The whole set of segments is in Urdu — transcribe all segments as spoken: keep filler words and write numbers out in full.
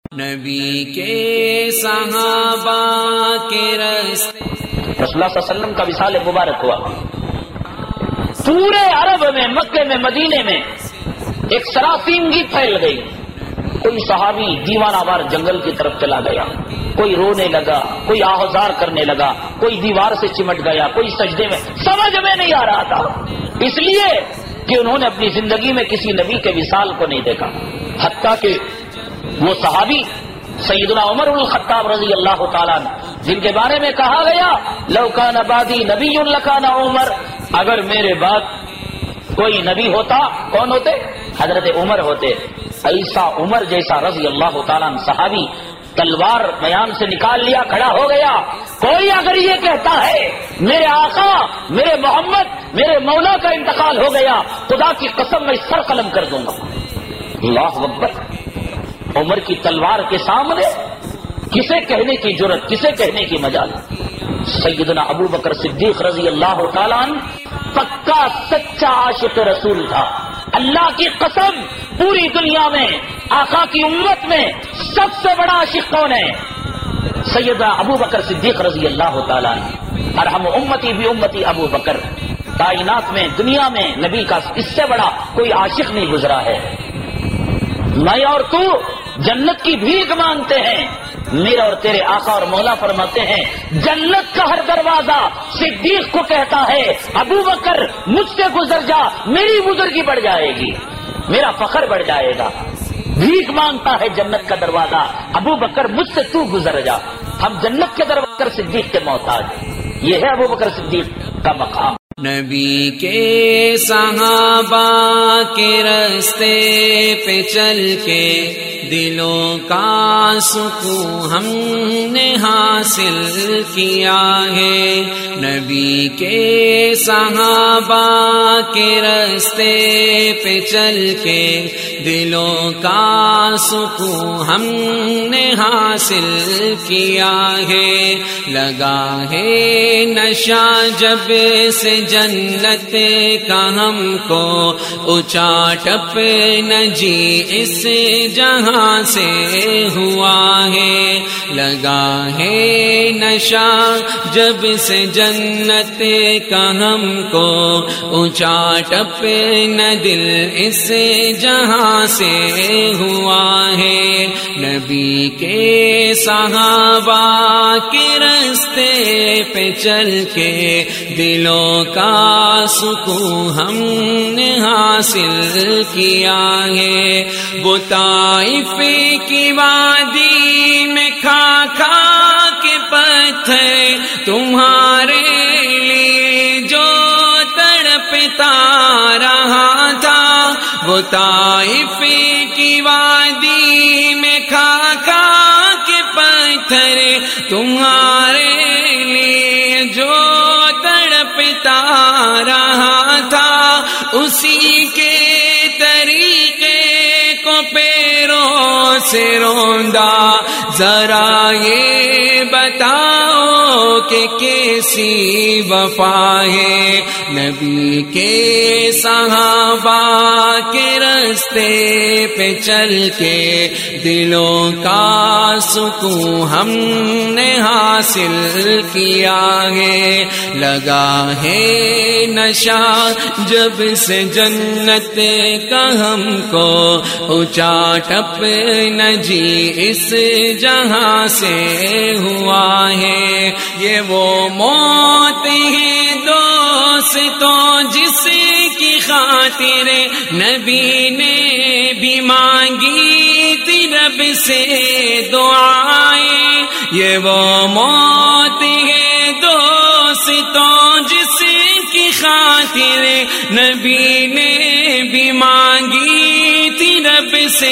نبی کے صحابہ کے راستے رسول اللہ صلی اللہ علیہ وسلم کا وصال مبارک ہوا. پورے عرب میں، مکے میں، مدینے میں ایک سرافینگی پھیل گئی. کوئی صحابی دیوانہ وار جنگل کی طرف چلا گیا، کوئی رونے لگا، کوئی آہذار کرنے لگا، کوئی دیوار سے چمٹ گیا، کوئی سجدے میں. سمجھ میں نہیں آ رہا تھا، اس لیے کہ انہوں نے اپنی زندگی میں کسی نبی کے وصال کو نہیں دیکھا. حتیٰ کہ وہ صحابی سیدنا عمر بن الخطاب رضی اللہ تعالیٰ عنہ، جن کے بارے میں کہا گیا لو کان بعدی نبی لکان عمر، اگر میرے بعد کوئی نبی ہوتا کون ہوتے؟ حضرت عمر ہوتے. ایسا عمر جیسا رضی اللہ تعالیٰ عنہ صحابی تلوار میان سے نکال لیا، کھڑا ہو گیا. کوئی اگر یہ کہتا ہے میرے آقا، میرے محمد، میرے مولا کا انتقال ہو گیا، خدا کی قسم میں سر قلم کر دوں گا. اللہ اکبر. عمر کی تلوار کے سامنے کسے کہنے کی جرت، کسے کہنے کی مجال؟ سیدنا ابو بکر صدیق رضی اللہ تعالیٰ عنہ پکا سچا عاشق رسول تھا. اللہ کی قسم پوری دنیا میں آقا کی امت میں سب سے بڑا عاشق کون ہے؟ سیدنا ابو بکر صدیق رضی اللہ تعالیٰ عنہ. ارحم امتی بھی امتی ابو بکر. کائنات میں، دنیا میں نبی کا اس سے بڑا کوئی عاشق نہیں گزرا ہے. میں اور تو جنت کی بھیک مانگتے ہیں، میرا اور تیرے آقا اور مولا فرماتے ہیں جنت کا ہر دروازہ صدیق کو کہتا ہے ابو بکر مجھ سے گزر جا، میری بزرگی بڑھ جائے گی، میرا فخر بڑھ جائے گا. بھیک مانگتا ہے جنت کا دروازہ، ابو بکر مجھ سے تو گزر جا. ہم جنت کے دروازے صدیق کے محتاج. یہ ہے ابو بکر صدیق کا مقام. نبی کے صحابہ کے راستے پہ چل کے دلوں کا سکون ہم نے حاصل کیا ہے. نبی کے صحابہ کے راستے پہ چل کے دلوں کا سکون ہم نے حاصل کیا ہے. لگا ہے نشہ جب سے جنت کا ہم کو، اچاٹپ نہ جی اس جہاں سے ہوا ہے. لگا ہے نشہ جب سے جنت کا ہم کو، اچاٹپ نہ دل اس جہاں سے ہوا ہے. نبی کے صحابہ کے راستے پہ چل کے دلوں کا سکون ہم نے حاصل کیا ہے. وہ طائف کی وادی میں کھا کھا کے پتھر تمہارے لیے جو تڑپتا رہا تھا، وہ طائف کی وادی میں کھا کھا کے پتھر تمہارے لیے جو تڑپتا رہا تھا، اسی کے طریقے کو پیروں سے روندا. ذرا یہ بتاؤ کہ کیسی وفا ہے. نبی کے صحابہ کے راستے پہ چل کے دلوں کا سکون ہم نے حاصل کیا ہے. لگا ہے نشہ جب سے جنت کا ہم کو، اچاٹپ نہ جی اس جہاں سے ہوا ہے. یہ وہ موت ہے دوستوں جس کی خاطر نبی نے بھی مانگی تھی رب سے دعائیں. یہ وہ موت ہے دوستوں جس کی خاطر نبی نے بھی مانگی تھی رب سے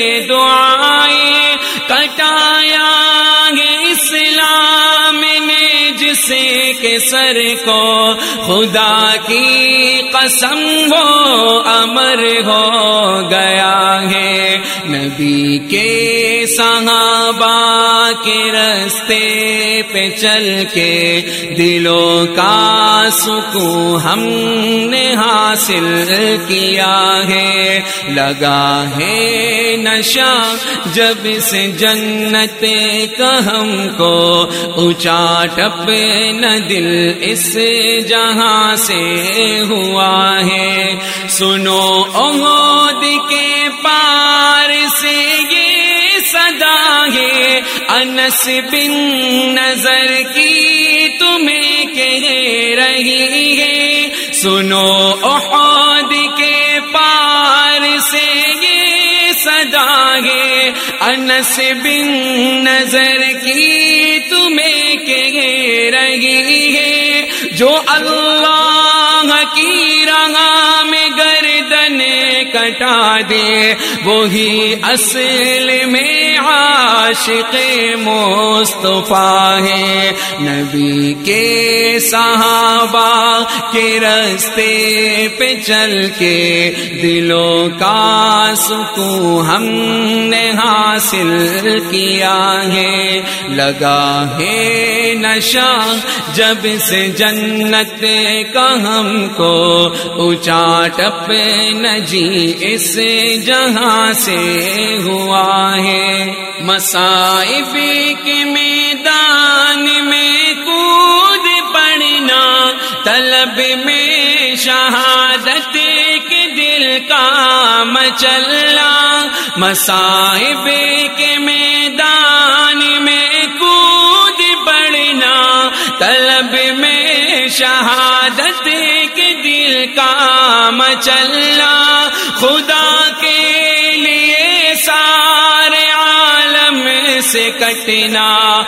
دعائیں. کٹایا ہے اسلام نے جس کے سر کو، خدا کی قسم وہ امر ہو گیا ہے. نبی کے صحابہ کے راستے پہ چل کے دلوں کا سکون ہم نے حاصل کیا ہے، لگا ہے نشہ جب سے جنت کا ہم کو، اونچا ٹپ نہ دل اس جہاں سے ہوا ہے۔ سنو احد کے پار سے یہ صدا ہے، انس بن نظر کی تمہیں کہہ رہی ہے۔ سنو احد کے پار سے یہ صدا ہے، انس بن نظر کی تمہیں کہہ رہی ہے۔ جو اللہ کی راہ میں گردن کٹا دے وہی اصل میں عاشق مصطفیٰ ہے۔ نبی کے صحابہ کے راستے پہ چل کے دلوں کا سکون ہم نے حاصل کیا ہے، لگا ہے نشہ جب سے جنت کا ہم کو، اونچا ٹپ نہ جی اس جہاں سے ہوا ہے۔ مصائب کے میدان میں کود پڑنا، طلب میں شہادت کے دل کا مچلنا، مصائب کے میدان میں کود پڑنا، طلب میں شہادت کے دل کا مچلنا، خدا کے لیے سارے عالم سے کٹنا،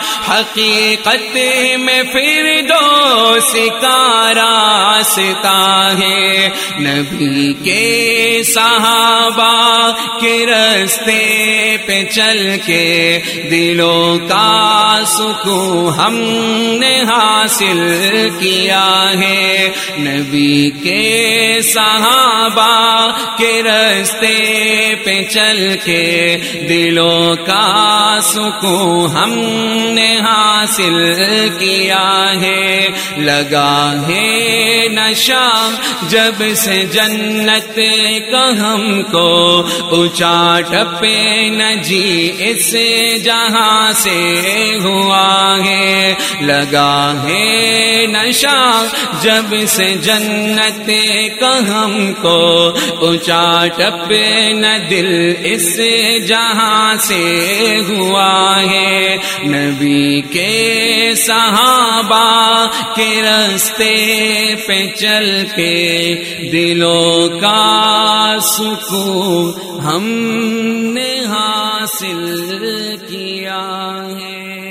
حقیقت میں فردوس کا راستہ ہے۔ نبی کے صحابہ کے راستے پہ چل کے دلوں کا سکون ہم نے حاصل کیا ہے، نبی کے صحابہ کے راستے پہ چل کے دلوں کا سکون ہم نے حاصل کیا ہے، لگا ہے نشہ جب سے جنت کا ہم کو، اونچا ٹپے نہ جی اس جہاں سے ہوا ہے، لگا ہے نشہ جب سے جنت کا ہم کو، اونچا ٹپے نہ دل اس جہاں سے ہوا ہے۔ نبی کے صحابہ کے راستے پہ چل کے دلوں کا سکون ہم نے حاصل کیا ہے۔